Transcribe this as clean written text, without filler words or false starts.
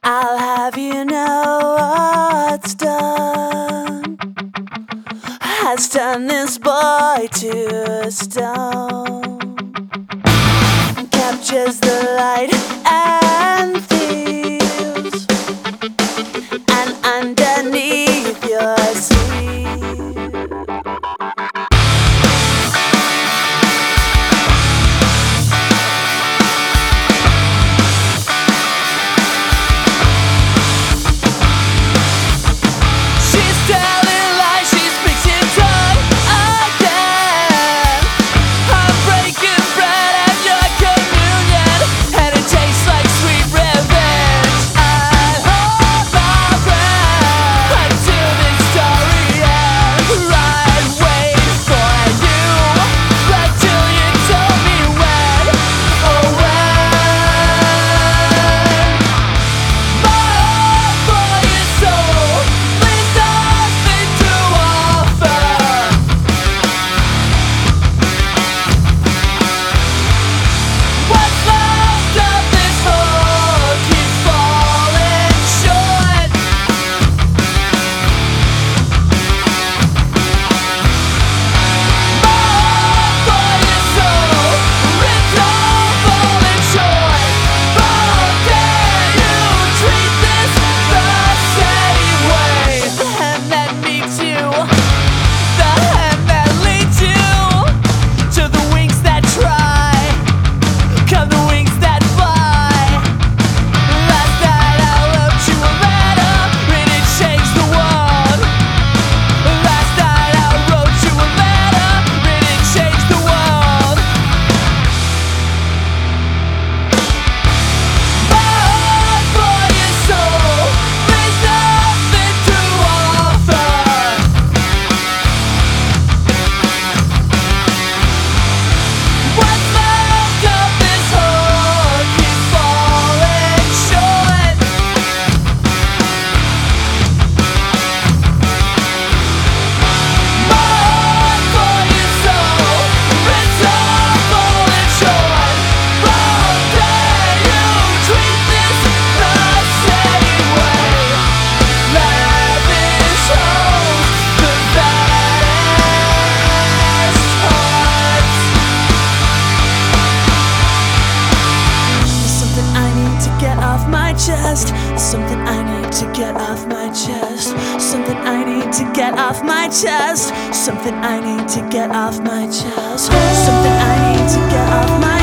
I'll have you know what's done has turned this boy to stone. Captures the light and feels, and underneath your sleeve. Something I need to get off my chest. Something I need to get off my chest. Something I need to get off my chest. Something I need to get off my